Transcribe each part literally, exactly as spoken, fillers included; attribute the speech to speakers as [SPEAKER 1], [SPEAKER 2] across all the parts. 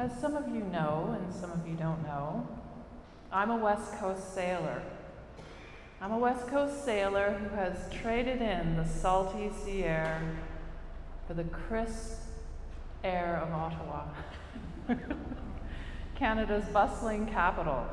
[SPEAKER 1] As some of you know, and some of you don't know, I'm a West Coast sailor. I'm a West Coast sailor who has traded in the salty sea air for the crisp air of Ottawa, Canada's bustling capital.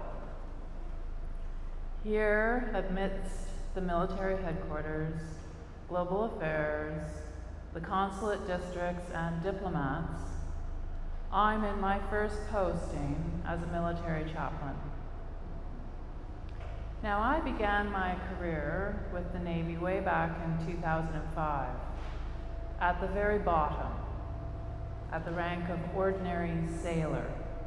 [SPEAKER 1] Here, amidst the military headquarters, global affairs, the consulate districts, and diplomats, I'm in my first posting as a military chaplain. Now, I began my career with the Navy way back in two thousand five, at the very bottom, at the rank of ordinary sailor.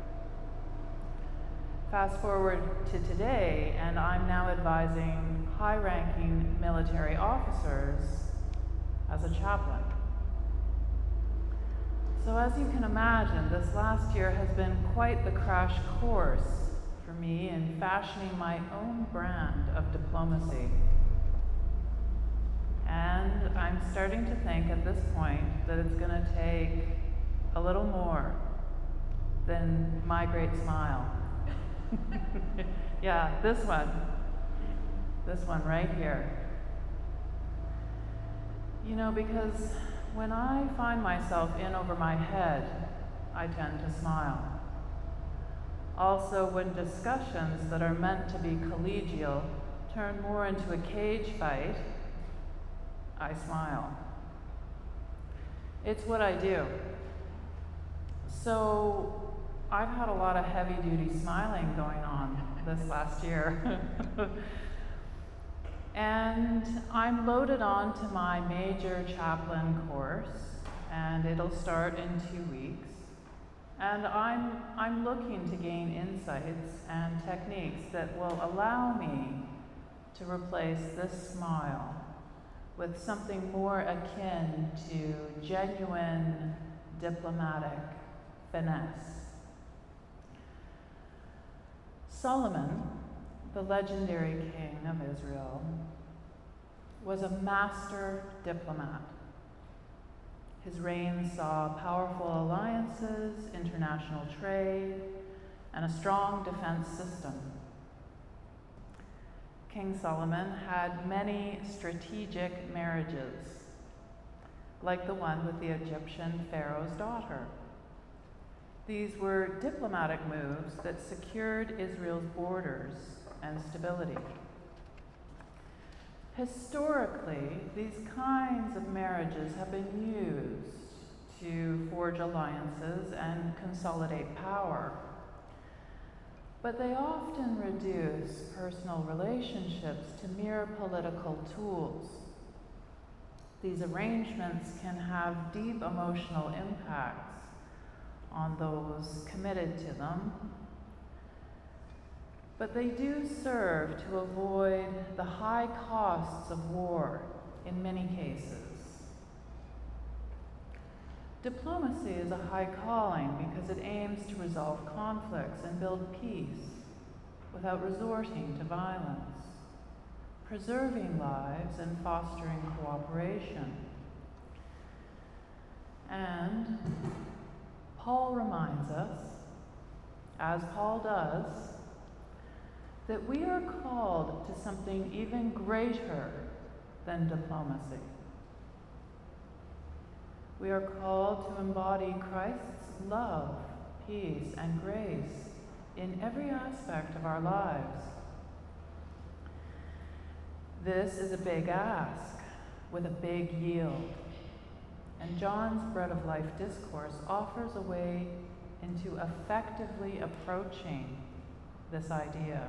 [SPEAKER 1] Fast forward to today, and I'm now advising high-ranking military officers as a chaplain. So as you can imagine, this last year has been quite the crash course for me in fashioning my own brand of diplomacy. And I'm starting to think at this point that it's going to take a little more than my great smile. Yeah, this one. This one right here. You know, because when I find myself in over my head, I tend to smile. Also, when discussions that are meant to be collegial turn more into a cage fight, I smile. It's what I do. So, I've had a lot of heavy-duty smiling going on this last year. And I'm loaded on to my major chaplain course, and it'll start in two weeks. And I'm, I'm looking to gain insights and techniques that will allow me to replace this smile with something more akin to genuine diplomatic finesse. Solomon, the legendary king of Israel, was a master diplomat. His reign saw powerful alliances, international trade, and a strong defense system. King Solomon had many strategic marriages, like the one with the Egyptian pharaoh's daughter. These were diplomatic moves that secured Israel's borders and stability. Historically, these kinds of marriages have been used to forge alliances and consolidate power, but they often reduce personal relationships to mere political tools. These arrangements can have deep emotional impacts on those committed to them, but they do serve to avoid the high costs of war in many cases. Diplomacy is a high calling because it aims to resolve conflicts and build peace without resorting to violence, preserving lives and fostering cooperation. And Paul reminds us, as Paul does, that we are called to something even greater than diplomacy. We are called to embody Christ's love, peace, and grace in every aspect of our lives. This is a big ask with a big yield, and John's Bread of Life discourse offers a way into effectively approaching this idea.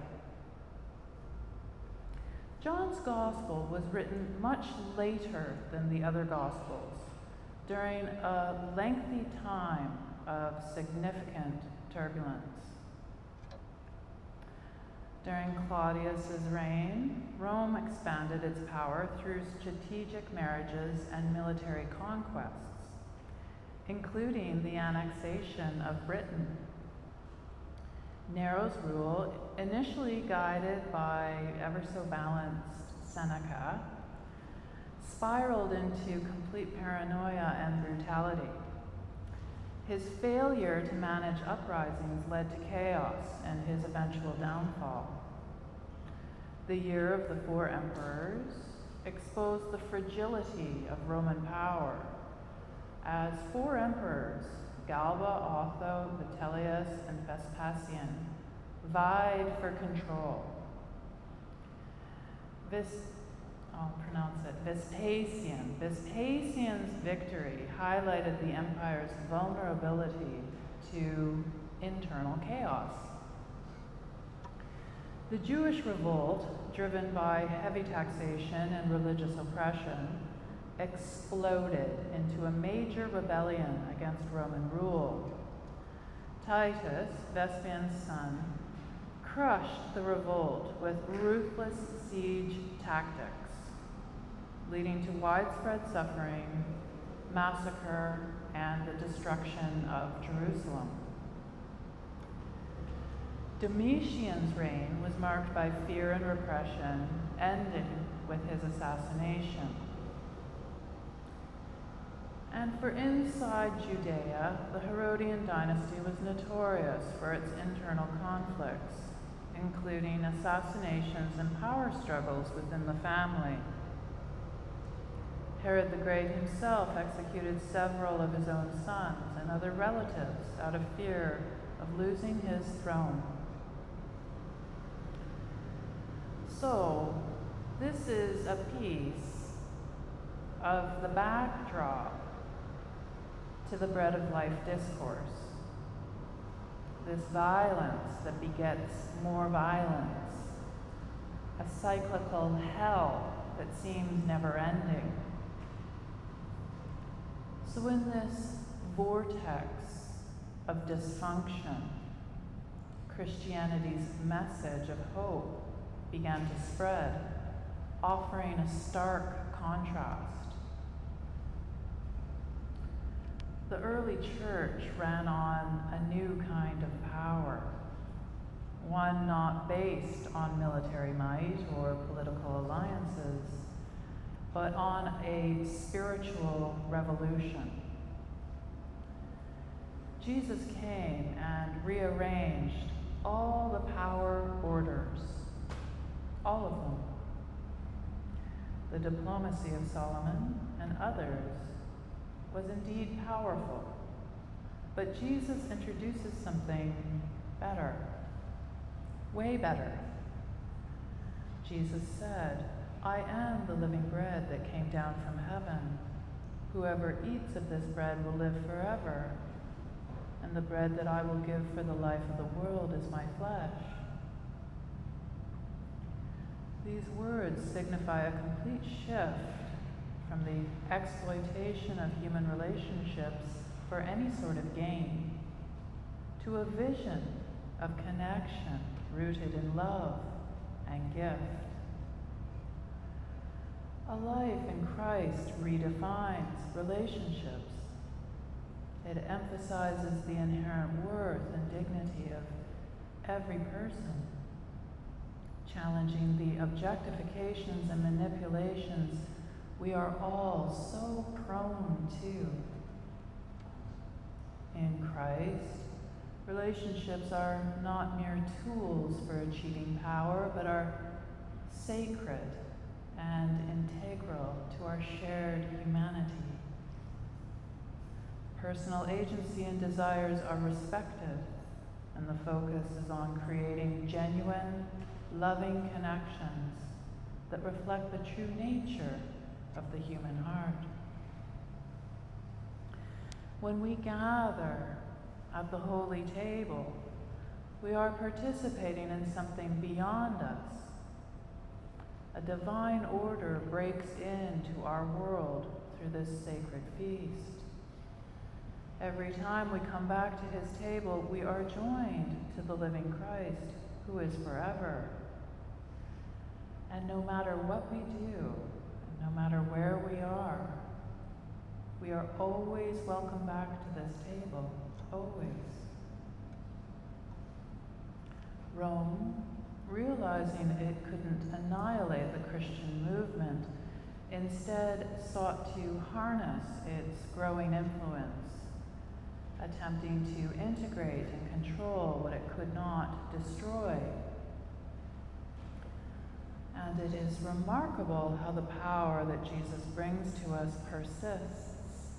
[SPEAKER 1] John's Gospel was written much later than the other Gospels, during a lengthy time of significant turbulence. During Claudius's reign, Rome expanded its power through strategic marriages and military conquests, including the annexation of Britain. Nero's rule, initially guided by ever-so-balanced Seneca, spiraled into complete paranoia and brutality. His failure to manage uprisings led to chaos and his eventual downfall. The Year of the Four Emperors exposed the fragility of Roman power, as four emperors, Galba, Otho, Vitellius, and Vespasian, vied for control. Vis, I'll pronounce it, Vespasian. Vespasian's victory highlighted the empire's vulnerability to internal chaos. The Jewish revolt, driven by heavy taxation and religious oppression, exploded into a major rebellion against Roman rule. Titus, Vespasian's son, crushed the revolt with ruthless siege tactics, leading to widespread suffering, massacre, and the destruction of Jerusalem. Domitian's reign was marked by fear and repression, ending with his assassination. And for inside Judea, the Herodian dynasty was notorious for its internal conflicts, including assassinations and power struggles within the family. Herod the Great himself executed several of his own sons and other relatives out of fear of losing his throne. So, this is a piece of the backdrop to the Bread of Life discourse. This violence that begets more violence, a cyclical hell that seems never ending. So in this vortex of dysfunction, Christianity's message of hope began to spread, offering a stark contrast. The early church ran on a new kind of power, one not based on military might or political alliances, but on a spiritual revolution. Jesus came and rearranged all the power orders, all of them. The diplomacy of Solomon and others was indeed powerful, but Jesus introduces something better, way better. Jesus said, "I am the living bread that came down from heaven. Whoever eats of this bread will live forever, and the bread that I will give for the life of the world is my flesh." These words signify a complete shift from the exploitation of human relationships for any sort of gain to a vision of connection rooted in love and gift. A life in Christ redefines relationships. It emphasizes the inherent worth and dignity of every person, challenging the objectifications and manipulations we are all so prone to. In Christ, relationships are not mere tools for achieving power, but are sacred and integral to our shared humanity. Personal agency and desires are respected, and the focus is on creating genuine, loving connections that reflect the true nature of the human heart. When we gather at the holy table, we are participating in something beyond us. A divine order breaks into our world through this sacred feast. Every time we come back to his table, we are joined to the living Christ, who is forever. And no matter what we do, no matter where we are, we are always welcome back to this table, always. Rome, realizing it couldn't annihilate the Christian movement, instead sought to harness its growing influence attempting to integrate and control what it could not destroy. And it is remarkable how the power that Jesus brings to us persists,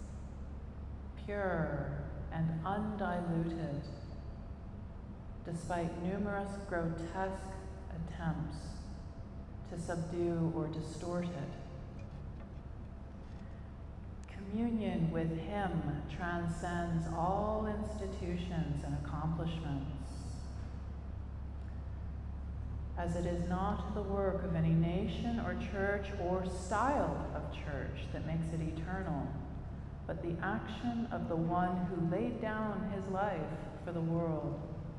[SPEAKER 1] pure and undiluted, despite numerous grotesque attempts to subdue or distort it. Communion with Him transcends all institutions and accomplishments, as it is not the work of any nation or church or style of church that makes it eternal, but the action of the one who laid down his life for the world.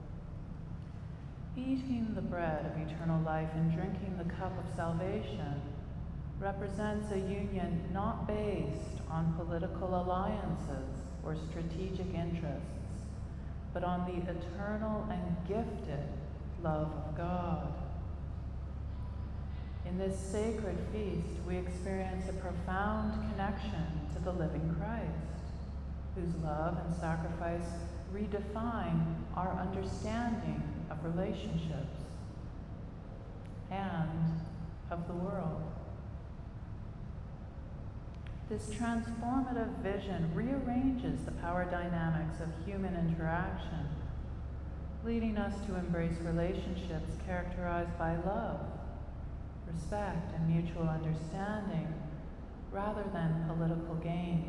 [SPEAKER 1] Eating the bread of eternal life and drinking the cup of salvation represents a union not based on political alliances or strategic interests, but on the eternal and gifted love of God. In this sacred feast, we experience a profound connection to the living Christ, whose love and sacrifice redefine our understanding of relationships and of the world. This transformative vision rearranges the power dynamics of human interaction, leading us to embrace relationships characterized by love, respect, and mutual understanding, rather than political gain.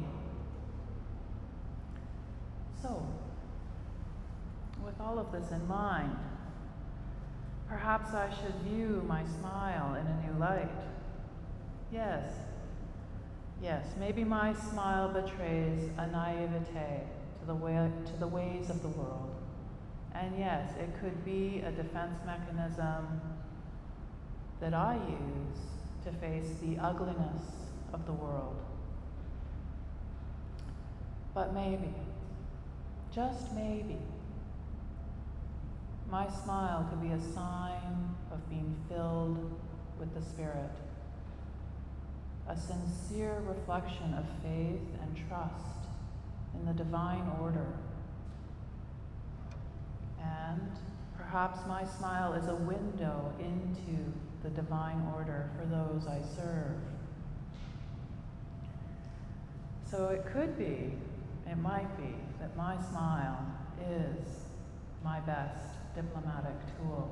[SPEAKER 1] So, with all of this in mind, perhaps I should view my smile in a new light. Yes, yes, maybe my smile betrays a naivete to the way, to the ways of the world. And yes, it could be a defense mechanism that I use to face the ugliness of the world. But maybe, just maybe, my smile could be a sign of being filled with the Spirit, a sincere reflection of faith and trust in the divine order. And perhaps my smile is a window into the divine order for those I serve. So it could be, it might be, that my smile is my best diplomatic tool.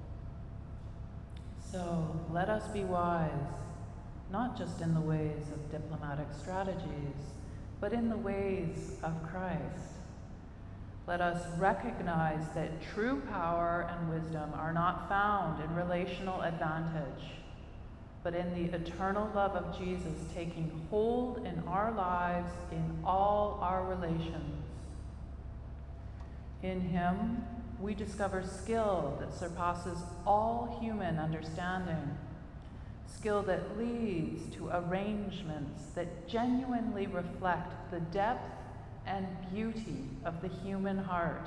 [SPEAKER 1] So let us be wise, not just in the ways of diplomatic strategies, but in the ways of Christ. Let us recognize that true power and wisdom are not found in relational advantage, but in the eternal love of Jesus taking hold in our lives in all our relations. In Him, we discover skill that surpasses all human understanding, skill that leads to arrangements that genuinely reflect the depth and beauty of the human heart.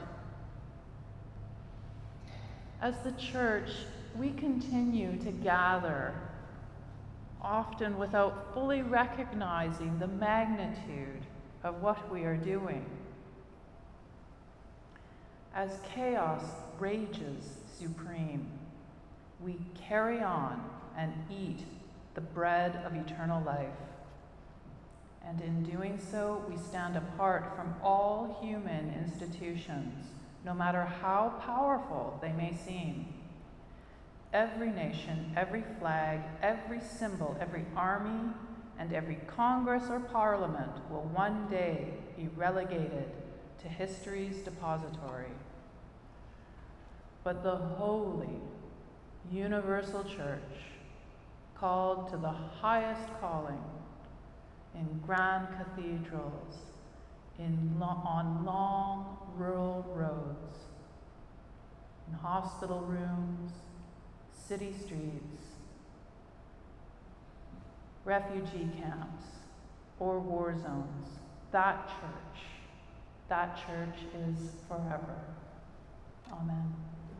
[SPEAKER 1] As the church, we continue to gather, often without fully recognizing the magnitude of what we are doing. As chaos rages supreme, we carry on and eat the bread of eternal life. And in doing so, we stand apart from all human institutions, no matter how powerful they may seem. Every nation, every flag, every symbol, every army, and every Congress or Parliament will one day be relegated to history's depository. But the holy, universal church, called to the highest calling, in grand cathedrals, in lo- on long rural roads, in hospital rooms, city streets, refugee camps, or war zones. That church, that church is forever. Amen.